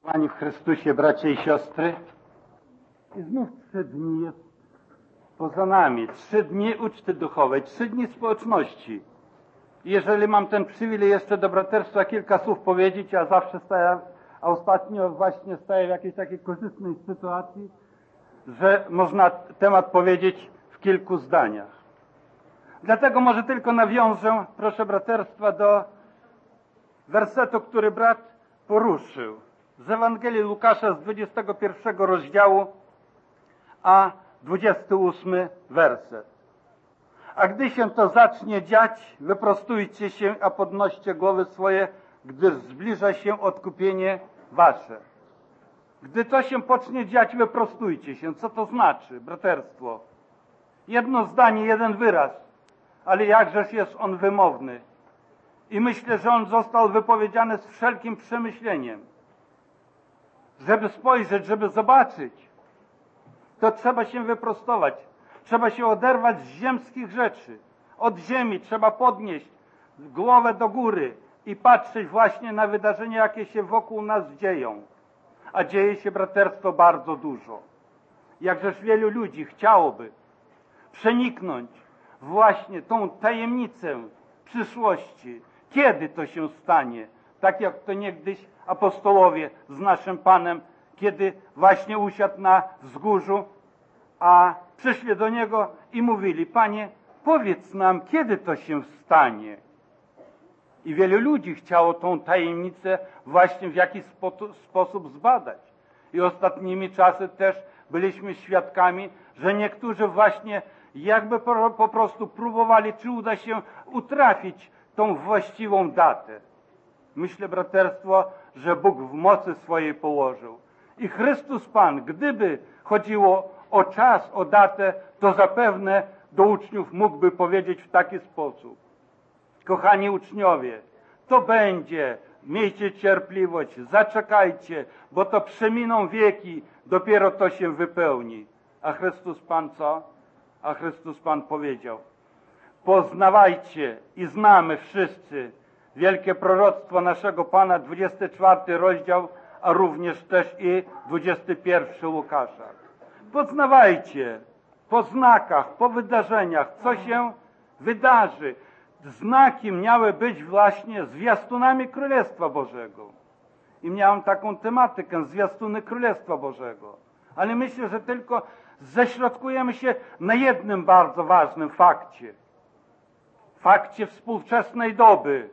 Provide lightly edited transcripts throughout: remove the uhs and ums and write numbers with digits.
Pani w Chrystusie, bracia i siostry, i znów 3 dni jest poza nami, 3 dni uczty duchowej, 3 dni społeczności. Jeżeli mam ten przywilej jeszcze do braterstwa kilka słów powiedzieć, ja zawsze a ostatnio właśnie staję w jakiejś takiej korzystnej sytuacji, że można temat powiedzieć w kilku zdaniach. Dlatego może tylko nawiążę, proszę braterstwa, do wersetu, który brat poruszył. Z Ewangelii Łukasza z 21 rozdziału, a 28 werset. A gdy się to zacznie dziać, wyprostujcie się, a podnoście głowy swoje, gdyż zbliża się odkupienie wasze. Gdy to się pocznie dziać, wyprostujcie się. Co to znaczy, braterstwo? Jedno zdanie, jeden wyraz, ale jakżeż jest on wymowny. I myślę, że on został wypowiedziany z wszelkim przemyśleniem. Żeby spojrzeć, żeby zobaczyć, to trzeba się wyprostować. Trzeba się oderwać z ziemskich rzeczy. Od ziemi trzeba podnieść głowę do góry i patrzeć właśnie na wydarzenia, jakie się wokół nas dzieją. A dzieje się, braterstwo, bardzo dużo. Jakżeż wielu ludzi chciałoby przeniknąć właśnie tą tajemnicę przyszłości. Kiedy to się stanie? Tak jak to niegdyś apostołowie z naszym Panem, kiedy właśnie usiadł na wzgórzu, a przyszli do Niego i mówili: Panie, powiedz nam, kiedy to się stanie. I wielu ludzi chciało tą tajemnicę właśnie w jakiś sposób zbadać. I ostatnimi czasy też byliśmy świadkami, że niektórzy właśnie jakby po prostu próbowali, czy uda się utrafić tą właściwą datę. Myślę, braterstwo, że Bóg w mocy swojej położył. I Chrystus Pan, gdyby chodziło o czas, o datę, to zapewne do uczniów mógłby powiedzieć w taki sposób: kochani uczniowie, to będzie, miejcie cierpliwość, zaczekajcie, bo to przeminą wieki, dopiero to się wypełni. A Chrystus Pan co? A Chrystus Pan powiedział: poznawajcie i znamy wszyscy wielkie proroctwo naszego Pana, 24 rozdział, a również też i 21 Łukasza. Poznawajcie po znakach, po wydarzeniach, co się wydarzy. Znaki miały być właśnie zwiastunami Królestwa Bożego. I miałem taką tematykę, zwiastuny Królestwa Bożego. Ale myślę, że tylko ześrodkujemy się na jednym bardzo ważnym fakcie. Fakcie współczesnej doby.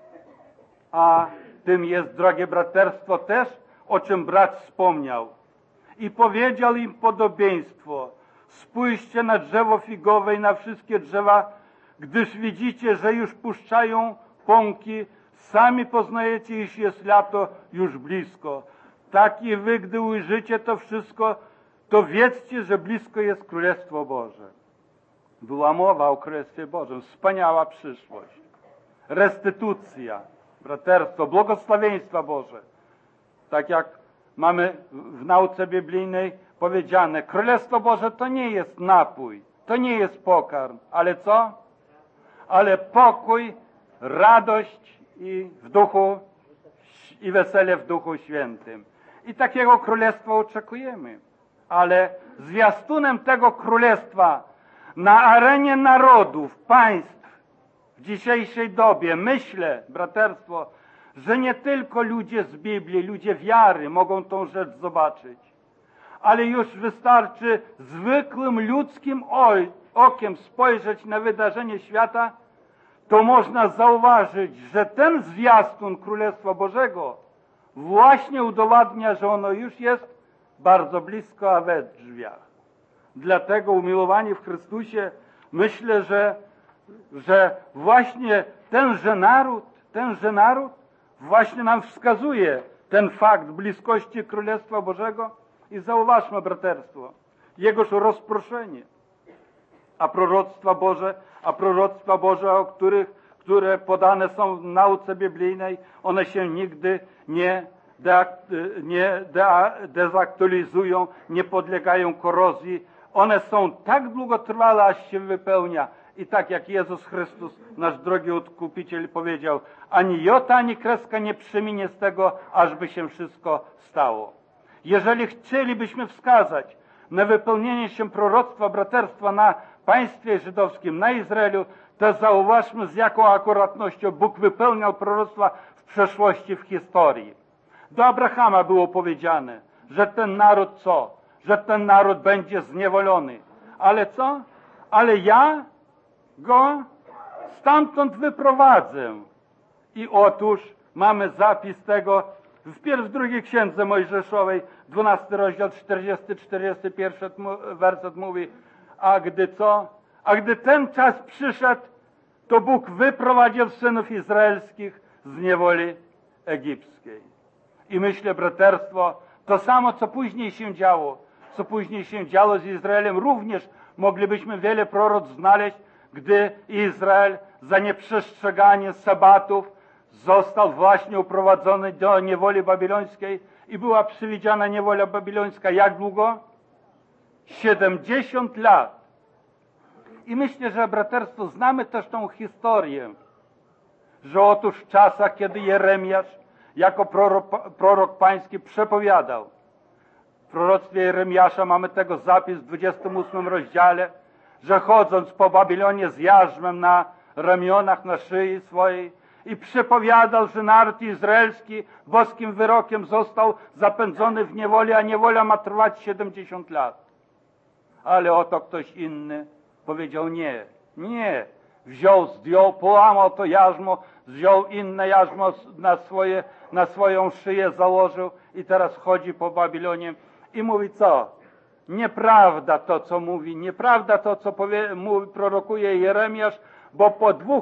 A tym jest, drogie braterstwo, też, o czym brat wspomniał. I powiedział im podobieństwo: spójrzcie na drzewo figowe i na wszystkie drzewa, gdyż widzicie, że już puszczają pąki, sami poznajecie, iż jest lato już blisko. Tak i wy, gdy ujrzycie to wszystko, to wiedzcie, że blisko jest Królestwo Boże. Była mowa o Królestwie Bożym. Wspaniała przyszłość. Restytucja, braterstwo, błogosławieństwa Boże. Tak jak mamy w nauce biblijnej powiedziane, Królestwo Boże to nie jest napój, to nie jest pokarm, ale co? Ale pokój, radość i w duchu, i wesele w Duchu Świętym. I takiego królestwa oczekujemy. Ale zwiastunem tego królestwa na arenie narodów, państw w dzisiejszej dobie, myślę, braterstwo, że nie tylko ludzie z Biblii, ludzie wiary mogą tą rzecz zobaczyć, ale już wystarczy zwykłym ludzkim okiem spojrzeć na wydarzenie świata, to można zauważyć, że ten zwiastun Królestwa Bożego właśnie udowadnia, że ono już jest bardzo blisko, a we drzwiach. Dlatego, umiłowani w Chrystusie, myślę, że właśnie tenże naród właśnie nam wskazuje ten fakt bliskości Królestwa Bożego. I zauważmy, braterstwo, Jegoż rozproszenie. A proroctwa Boże, które podane są w nauce biblijnej, one się nigdy nie dezaktualizują, nie podlegają korozji. One są tak długotrwale, aż się wypełnia. I tak jak Jezus Chrystus, nasz drogi Odkupiciel, powiedział, ani jota, ani kreska nie przeminie z tego, ażby się wszystko stało. Jeżeli chcielibyśmy wskazać na wypełnienie się proroctwa braterstwa na państwie żydowskim, na Izraelu, to zauważmy, z jaką akuratnością Bóg wypełniał proroctwa w przeszłości, w historii. Do Abrahama było powiedziane, że ten naród co? Że ten naród będzie zniewolony. Ale co? Ale ja go stamtąd wyprowadzę. I otóż mamy zapis tego w drugiej księdze Mojżeszowej, 12 rozdział, 40-41 werset mówi, a gdy co? A gdy ten czas przyszedł, to Bóg wyprowadził synów izraelskich z niewoli egipskiej. I myślę, braterstwo, to samo, co później się działo, z Izraelem, również moglibyśmy wiele proroctw znaleźć, gdy Izrael za nieprzestrzeganie sabatów został właśnie uprowadzony do niewoli babilońskiej i była przewidziana niewola babilońska jak długo? 70 lat. I myślę, że braterstwo, znamy też tą historię, że otóż w czasach, kiedy Jeremiasz jako prorok pański przepowiadał, w proroctwie Jeremiasza mamy tego zapis w 28 rozdziale, że chodząc po Babilonie z jarzmem na ramionach, na szyi swojej i przepowiadał, że naród izraelski boskim wyrokiem został zapędzony w niewolę, a niewola ma trwać 70 lat. Ale oto ktoś inny powiedział nie. Zdjął, połamał to jarzmo, wziął inne jarzmo na swoją szyję założył i teraz chodzi po Babilonie i mówi co? Nieprawda to, co mówi, nieprawda to, co prorokuje Jeremiasz, bo po 2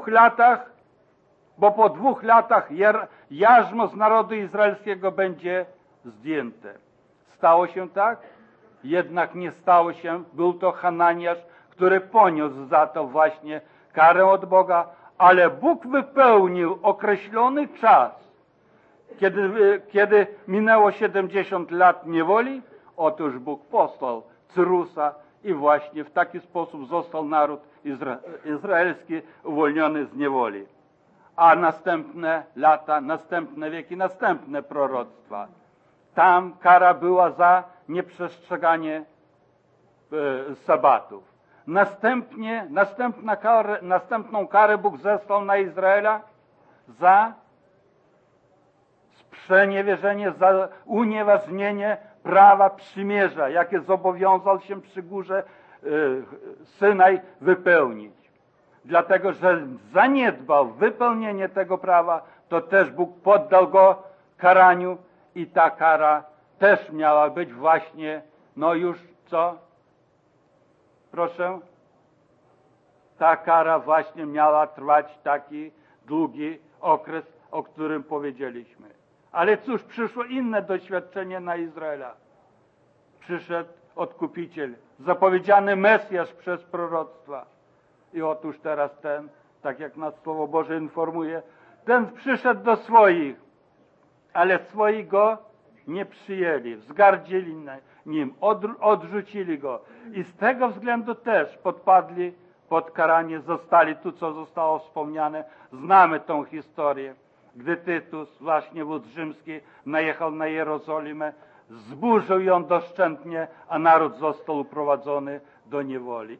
latach jarzmo z narodu izraelskiego będzie zdjęte. Stało się tak? Jednak nie stało się. Był to Hananiasz, który poniósł za to właśnie karę od Boga, ale Bóg wypełnił określony czas. Kiedy minęło 70 lat niewoli, otóż Bóg posłał Cyrusa i właśnie w taki sposób został naród izraelski uwolniony z niewoli. A następne lata, następne wieki, następne proroctwa. Tam kara była za nieprzestrzeganie sabatów. Następną karę Bóg zesłał na Izraela za sprzeniewierzenie, za unieważnienie prawa przymierza, jakie zobowiązał się przy górze Synaj wypełnić. Dlatego, że zaniedbał wypełnienie tego prawa, to też Bóg poddał go karaniu i ta kara też miała być właśnie, no już co? Proszę? Ta kara właśnie miała trwać taki długi okres, o którym powiedzieliśmy. Ale cóż, przyszło inne doświadczenie na Izraela. Przyszedł Odkupiciel, zapowiedziany Mesjasz przez proroctwa. I otóż teraz ten, tak jak nas Słowo Boże informuje, ten przyszedł do swoich, ale swoi go nie przyjęli, wzgardzili nim, odrzucili go. I z tego względu też podpadli pod karanie, zostali tu, co zostało wspomniane. Znamy tą historię, gdy Tytus, właśnie wódz rzymski, najechał na Jerozolimę, zburzył ją doszczętnie, a naród został uprowadzony do niewoli.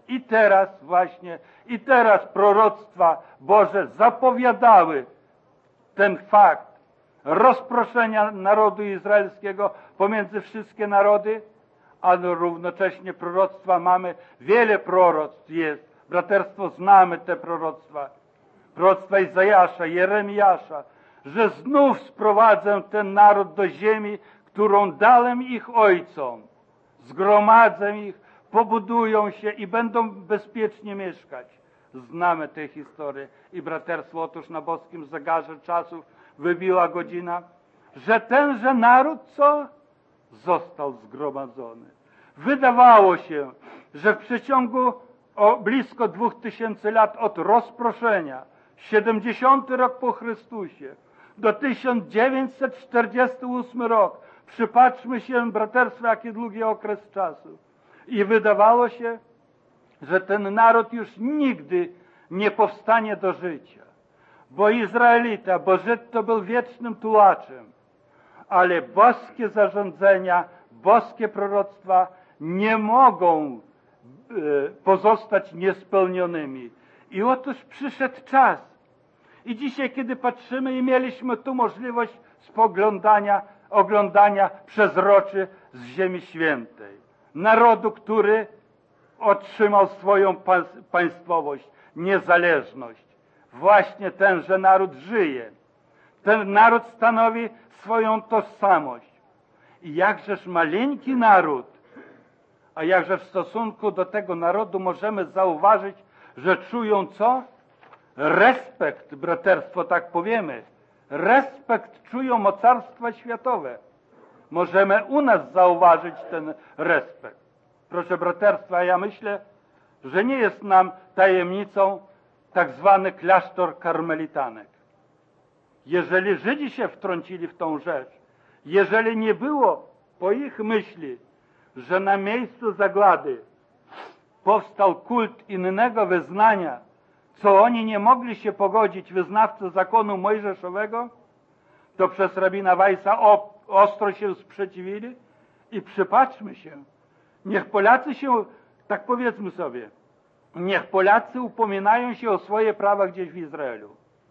I teraz proroctwa Boże zapowiadały ten fakt rozproszenia narodu izraelskiego pomiędzy wszystkie narody, ale równocześnie proroctwa mamy, wiele proroctw jest. Braterstwo, znamy te proroctwa. Proroctwa Izajasza, Jeremiasza, że znów sprowadzę ten naród do ziemi, którą dałem ich ojcom. Zgromadzę ich, pobudują się i będą bezpiecznie mieszkać. Znamy tę historię. I braterstwo, otóż na boskim zegarze czasów wybiła godzina, że tenże naród, co? Został zgromadzony. Wydawało się, że w przeciągu blisko 2000 lat od rozproszenia, 70 rok po Chrystusie, do 1948 rok, przypatrzmy się, braterstwo, jaki długi okres czasu. I wydawało się, że ten naród już nigdy nie powstanie do życia. Bo Izraelita, bo Żyd to był wiecznym tułaczem. Ale boskie zarządzenia, boskie proroctwa nie mogą pozostać niespełnionymi. I otóż przyszedł czas. I dzisiaj, kiedy patrzymy i mieliśmy tu możliwość oglądania przezroczy z Ziemi Świętej. Narodu, który otrzymał swoją państwowość, niezależność. Właśnie tenże naród żyje. Ten naród stanowi swoją tożsamość. I jakżeż maleńki naród, a jakże w stosunku do tego narodu możemy zauważyć, że czują co? Respekt, braterstwo, tak powiemy. Respekt czują mocarstwa światowe. Możemy u nas zauważyć ten respekt. Proszę braterstwa, ja myślę, że nie jest nam tajemnicą tak zwany klasztor karmelitanek. Jeżeli Żydzi się wtrącili w tą rzecz, jeżeli nie było po ich myśli, że na miejscu zagłady powstał kult innego wyznania, co oni nie mogli się pogodzić, wyznawcy zakonu mojżeszowego, to przez rabina Weissa ostro się sprzeciwili i przypatrzmy się. Niech Polacy się, tak powiedzmy sobie, niech Polacy upominają się o swoje prawa gdzieś w Izraelu.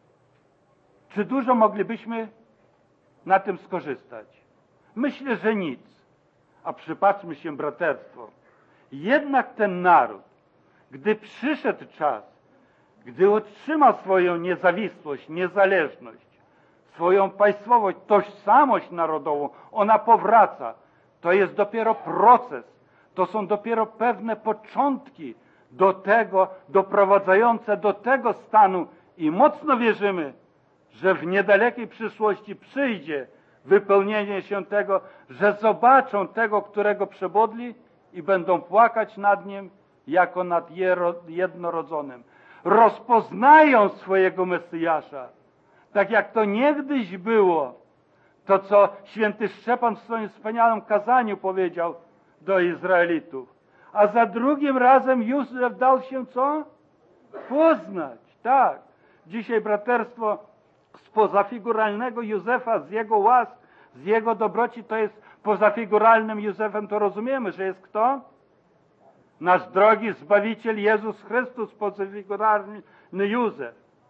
Czy dużo moglibyśmy na tym skorzystać? Myślę, że nic. A przypatrzmy się, braterstwo. Jednak ten naród, gdy przyszedł czas, gdy otrzymał swoją niezawisłość, niezależność, swoją państwowość, tożsamość narodową, ona powraca. To jest dopiero proces. To są dopiero pewne początki do tego, doprowadzające do tego stanu i mocno wierzymy, że w niedalekiej przyszłości przyjdzie wypełnienie się tego, że zobaczą tego, którego przebodli i będą płakać nad nim jako nad jednorodzonym. Rozpoznają swojego Mesjasza, tak jak to niegdyś było. To, co święty Szczepan w swoim wspaniałym kazaniu powiedział do Izraelitów. A za drugim razem Józef dał się co? Poznać. Tak. Dzisiaj braterstwo z pozafiguralnego Józefa, z jego łask, z jego dobroci, to jest pozafiguralnym Józefem, to rozumiemy, że jest kto? Nasz drogi Zbawiciel Jezus Chrystus, pozafiguralny Józef.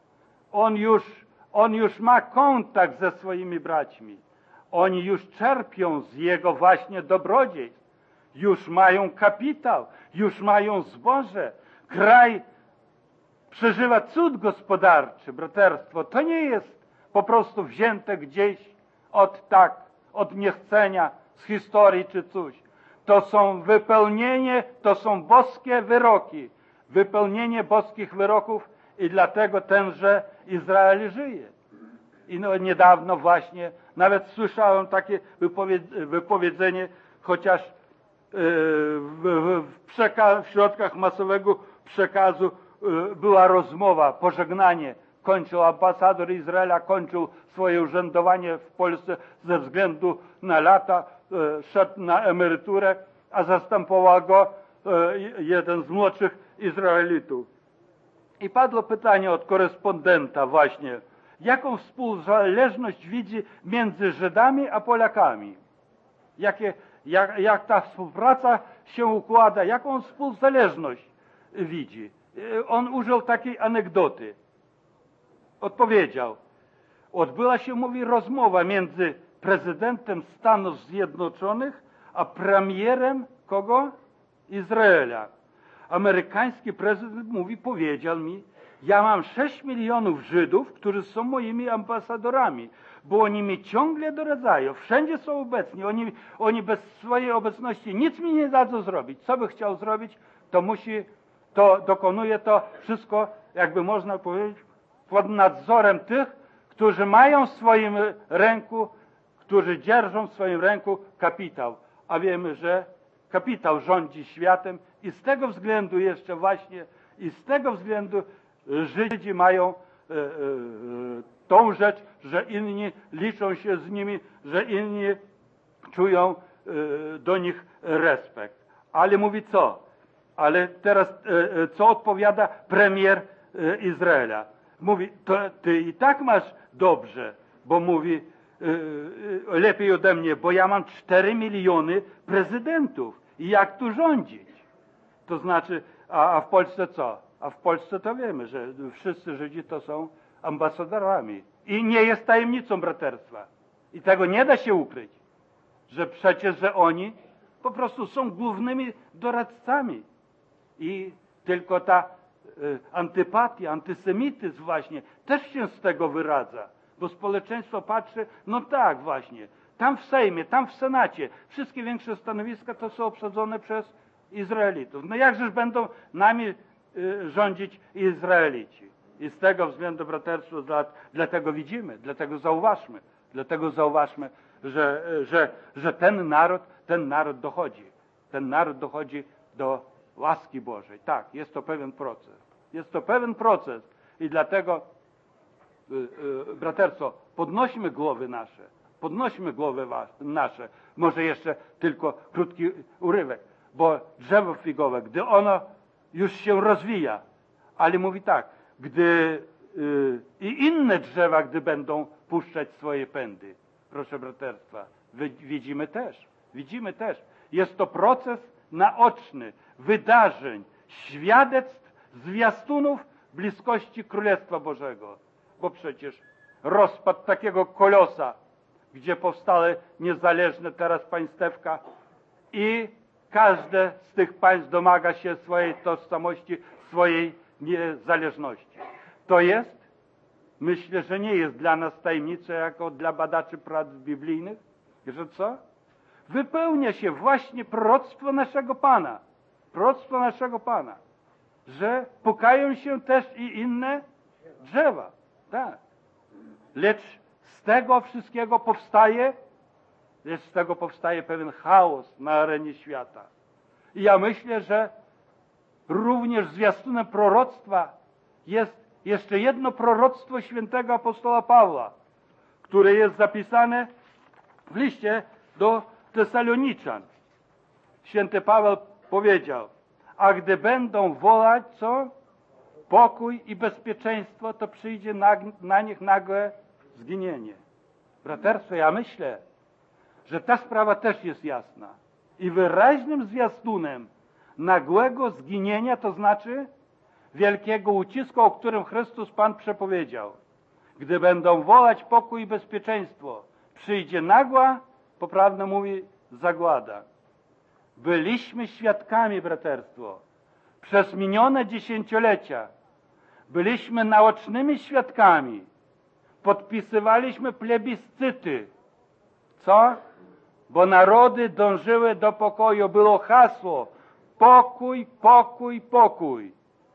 On już ma kontakt ze swoimi braćmi. Oni już czerpią z jego właśnie dobrodziejstw. Już mają kapitał, już mają zboże. Kraj przeżywa cud gospodarczy, braterstwo. To nie jest po prostu wzięte gdzieś od niechcenia, z historii czy coś. To są wypełnienie, to są boskie wyroki. Wypełnienie boskich wyroków i dlatego tenże Izrael żyje. I niedawno właśnie nawet słyszałem takie wypowiedzenie, chociaż w środkach masowego przekazu była rozmowa, pożegnanie. Kończył ambasador Izraela, kończył swoje urzędowanie w Polsce ze względu na lata, szedł na emeryturę, a zastępował go jeden z młodszych Izraelitów. I padło pytanie od korespondenta właśnie, jaką współzależność widzi między Żydami a Polakami? Jak ta współpraca się układa, jaką współzależność widzi? On użył takiej anegdoty. Odpowiedział, odbyła się, mówi, rozmowa między prezydentem Stanów Zjednoczonych a premierem kogo? Izraela. Amerykański prezydent mówi, powiedział mi, ja mam 6 milionów Żydów, którzy są moimi ambasadorami, bo oni mi ciągle doradzają, wszędzie są obecni, oni bez swojej obecności nic mi nie dadzą zrobić. Co by chciał zrobić, to dokonuje to wszystko, jakby można powiedzieć, pod nadzorem tych, którzy mają w swoim ręku, którzy dzierżą w swoim ręku kapitał. A wiemy, że kapitał rządzi światem i z tego względu jeszcze właśnie, Żydzi mają tą rzecz, że inni liczą się z nimi, że inni czują do nich respekt. Ale mówi co? Ale teraz co odpowiada premier Izraela. Mówi, to ty i tak masz dobrze, bo mówi lepiej ode mnie, bo ja mam 4 miliony prezydentów i jak tu rządzić? To znaczy, a w Polsce co? A w Polsce to wiemy, że wszyscy Żydzi to są ambasadorami. I nie jest tajemnicą braterstwa. I tego nie da się ukryć, że przecież, że oni po prostu są głównymi doradcami. I tylko ta antypatia, antysemityzm właśnie też się z tego wyradza. Bo społeczeństwo patrzy, no tak właśnie, tam w Sejmie, tam w Senacie, wszystkie większe stanowiska to są obsadzone przez Izraelitów. No jakżeż będą nami rządzić Izraelici? I z tego względu braterstwo, dlatego widzimy, dlatego zauważmy, że ten naród dochodzi do łaski Bożej. Tak, jest to pewien proces. Jest to pewien proces i dlatego braterstwo, podnośmy głowy nasze. Może jeszcze tylko krótki urywek, bo drzewo figowe, gdy ono już się rozwija, ale mówi tak, gdy i inne drzewa, gdy będą puszczać swoje pędy, proszę braterstwa, widzimy też, jest to proces naoczny, wydarzeń, świadectw, zwiastunów bliskości Królestwa Bożego. Bo przecież rozpad takiego kolosa, gdzie powstały niezależne teraz państewka i każde z tych państw domaga się swojej tożsamości, swojej niezależności. To jest, myślę, że nie jest dla nas tajemnicą jako dla badaczy prac biblijnych, że co? Wypełnia się właśnie proroctwo naszego Pana, że pukają się też i inne drzewa. Tak. Lecz z tego wszystkiego powstaje pewien chaos na arenie świata. I ja myślę, że również zwiastunem proroctwa jest jeszcze jedno proroctwo świętego apostoła Pawła, które jest zapisane w liście do Tesaloniczan. Święty Paweł powiedział, a gdy będą wołać, co? Pokój i bezpieczeństwo, to przyjdzie na nich nagłe zginienie. Braterstwo, ja myślę, że ta sprawa też jest jasna. I wyraźnym zwiastunem nagłego zginienia, to znaczy wielkiego ucisku, o którym Chrystus Pan przepowiedział. Gdy będą wołać pokój i bezpieczeństwo, przyjdzie nagła, poprawnie mówi, zagłada. Byliśmy świadkami, braterstwo, przez minione dziesięciolecia. Byliśmy naocznymi świadkami. Podpisywaliśmy plebiscyty. Co? Bo narody dążyły do pokoju. Było hasło pokój, pokój, pokój.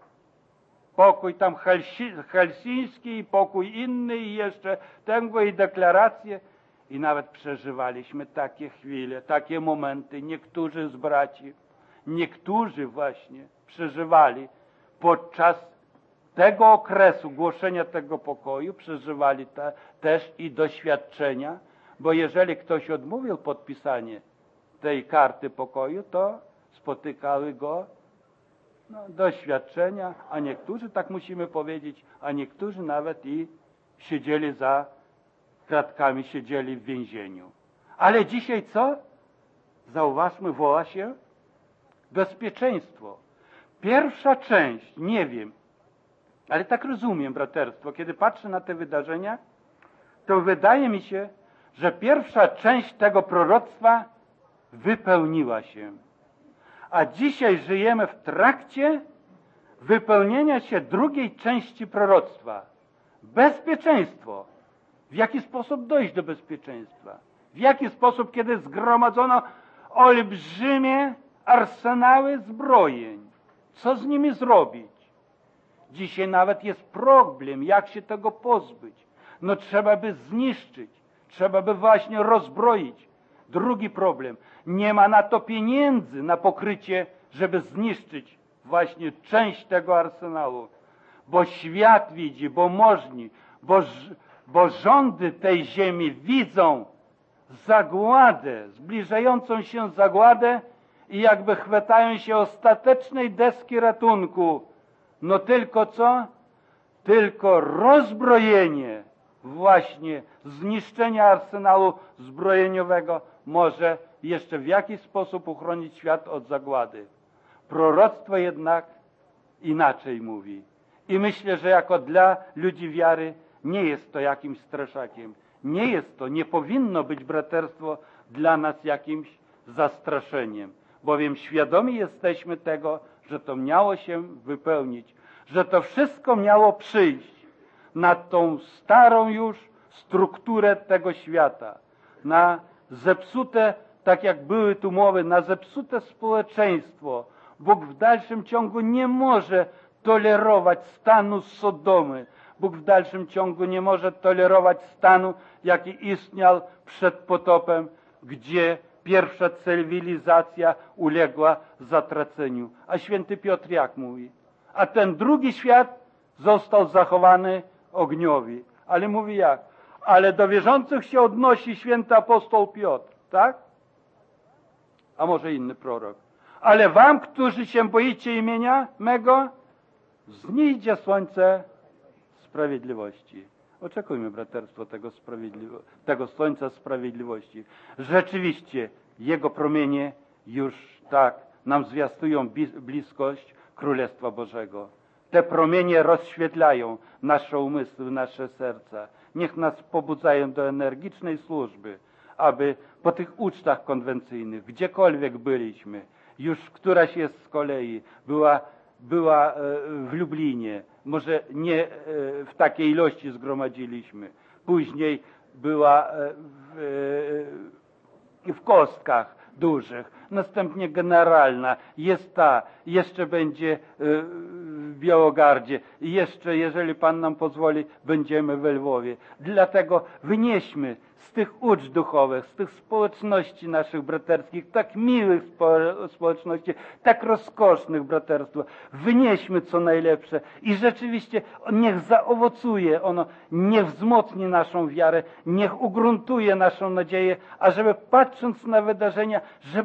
Pokój tam helsiński i pokój inny i jeszcze tego i deklaracje. I nawet przeżywaliśmy takie chwile, takie momenty. Niektórzy z braci, niektórzy właśnie przeżywali podczas tego okresu głoszenia tego pokoju, przeżywali też i doświadczenia, bo jeżeli ktoś odmówił podpisanie tej karty pokoju, to spotykały go doświadczenia, a niektórzy, tak musimy powiedzieć, a niektórzy nawet i siedzieli za kratkami, siedzieli w więzieniu. Ale dzisiaj co? Zauważmy, woła się bezpieczeństwo. Pierwsza część, nie wiem, ale tak rozumiem, braterstwo, kiedy patrzę na te wydarzenia, to wydaje mi się, że pierwsza część tego proroctwa wypełniła się. A dzisiaj żyjemy w trakcie wypełnienia się drugiej części proroctwa. Bezpieczeństwo. W jaki sposób dojść do bezpieczeństwa? W jaki sposób, kiedy zgromadzono olbrzymie arsenały zbrojeń? Co z nimi zrobić? Dzisiaj nawet jest problem, jak się tego pozbyć. No trzeba by zniszczyć, trzeba by właśnie rozbroić. Drugi problem, nie ma na to pieniędzy, na pokrycie, żeby zniszczyć właśnie część tego arsenału. Bo świat widzi, bo możni, bo rządy tej ziemi widzą zagładę, zbliżającą się zagładę i jakby chwytają się ostatecznej deski ratunku. No tylko co? tylko rozbrojenie, właśnie zniszczenie arsenału zbrojeniowego może jeszcze w jakiś sposób uchronić świat od zagłady. Proroctwo jednak inaczej mówi. I myślę, że jako dla ludzi wiary nie jest to jakimś straszakiem. Nie jest to, nie powinno być braterstwo dla nas jakimś zastraszeniem, bowiem świadomi jesteśmy tego, że to miało się wypełnić, że to wszystko miało przyjść na tą starą już strukturę tego świata, na zepsute, tak jak były tu mowy, na zepsute społeczeństwo. Bóg w dalszym ciągu nie może tolerować stanu Sodomy. Bóg w dalszym ciągu nie może tolerować stanu, jaki istniał przed potopem, gdzie pierwsza cywilizacja uległa zatraceniu. A święty Piotr jak mówi? A ten drugi świat został zachowany ogniowi. Ale mówi jak? Ale do wierzących się odnosi święty apostoł Piotr, tak? A może inny prorok. Ale wam, którzy się boicie imienia mego, wznieście słońce sprawiedliwości. Oczekujmy, braterstwo, tego słońca sprawiedliwości. Rzeczywiście, jego promienie już tak nam zwiastują bliskość Królestwa Bożego. Te promienie rozświetlają nasze umysły, nasze serca. Niech nas pobudzają do energicznej służby, aby po tych ucztach konwencyjnych, gdziekolwiek byliśmy, już któraś jest z kolei, była w Lublinie, może nie w takiej ilości zgromadziliśmy, później była w Kostkach dużych, następnie generalna, jest ta, jeszcze będzie w Białogardzie, jeszcze, jeżeli Pan nam pozwoli, będziemy we Lwowie. Dlatego wynieśmy z tych ucz duchowych, z tych społeczności naszych braterskich, tak miłych społeczności, tak rozkosznych braterstwa, wynieśmy co najlepsze i rzeczywiście niech zaowocuje ono, niech wzmocni naszą wiarę, niech ugruntuje naszą nadzieję, ażeby patrząc na wydarzenia,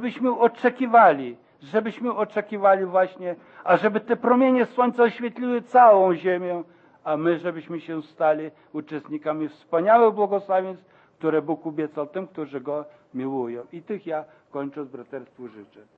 żebyśmy oczekiwali właśnie, ażeby te promienie słońca oświetliły całą ziemię, a my, żebyśmy się stali uczestnikami wspaniałych błogosławieństw, które Bóg obiecał tym, którzy Go miłują. I tych ja, kończąc, braterstwu życzę.